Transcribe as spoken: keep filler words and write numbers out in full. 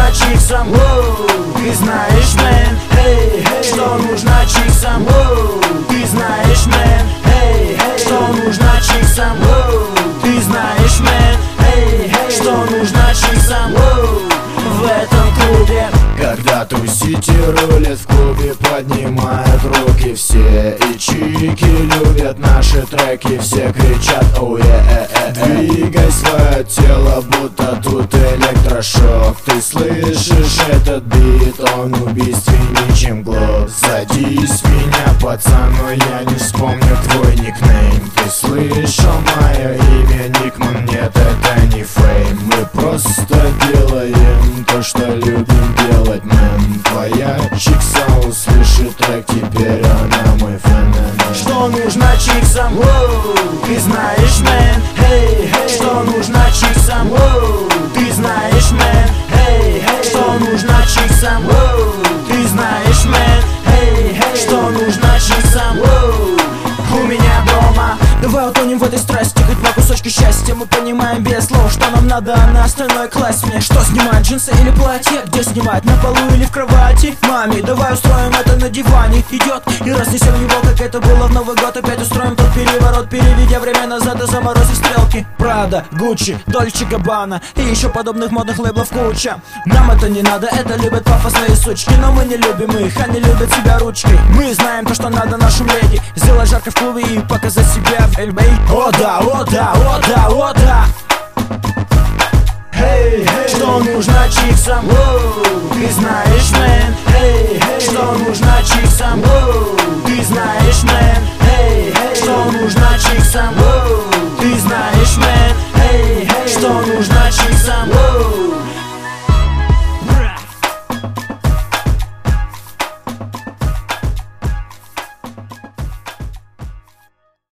чиксам, воу, ты знаешь, мэн, эй, эй, что нужно чиксам, воу, ты знаешь, мэн, эй, эй, что нужно чиксам, воу, ты знаешь, мэн, эй, эй, что нужно чиксам, воу, в этом клубе. Когда тусите рулят в клубе, поднимают руки все. И чики любят наши треки, все кричат оу е е е. Двигай свое тело, будто тут электрошок. Ты слышишь этот бит, он убийственней, чем глок. Садись в меня, пацан, но я не вспомню твой никнейм. Ты слышал мое имя, Никман, нет, это не фейм. Мы просто делаем то, что любим делать, мэн. Твоя чикса услышит трек, теперь она мой фэн. Что нужно чиксам, воу, ты знаешь, мэн, эй, эй, что нужно чиксам, воу, ты знаешь, мэн, эй, эй, что нужно чиксам, воу, ты знаешь, мэн, эй, эй, что нужно чиксам, воу, у меня дома. Давай утонем в этой страсти, хоть два кусочка счастья. Мы понимаем без слов, что нам надо, а на остальное класть мне. Что снимать, джинсы или платье? Где снимать, на полу или в кровати? Маме, давай устроим это на диване. Идет и разнесем его, как это было в Новый год. Опять устроим тот переворот, переведя время назад и заморозив стрелки. Прада, Гуччи, Дольче Габбана и еще подобных модных лейблов куча. Нам это не надо, это любят пафосные сучки. Но мы не любим их, они любят себя ручкой. Мы знаем то, что надо нашим леди. Сделать жарко в клубе и показать себя в эл би. О да, о да, о да, о да. Эй, эй, что нужно чиксам, воу, ты знаешь, мэн, эй, эй, что нужно чиксам, воу,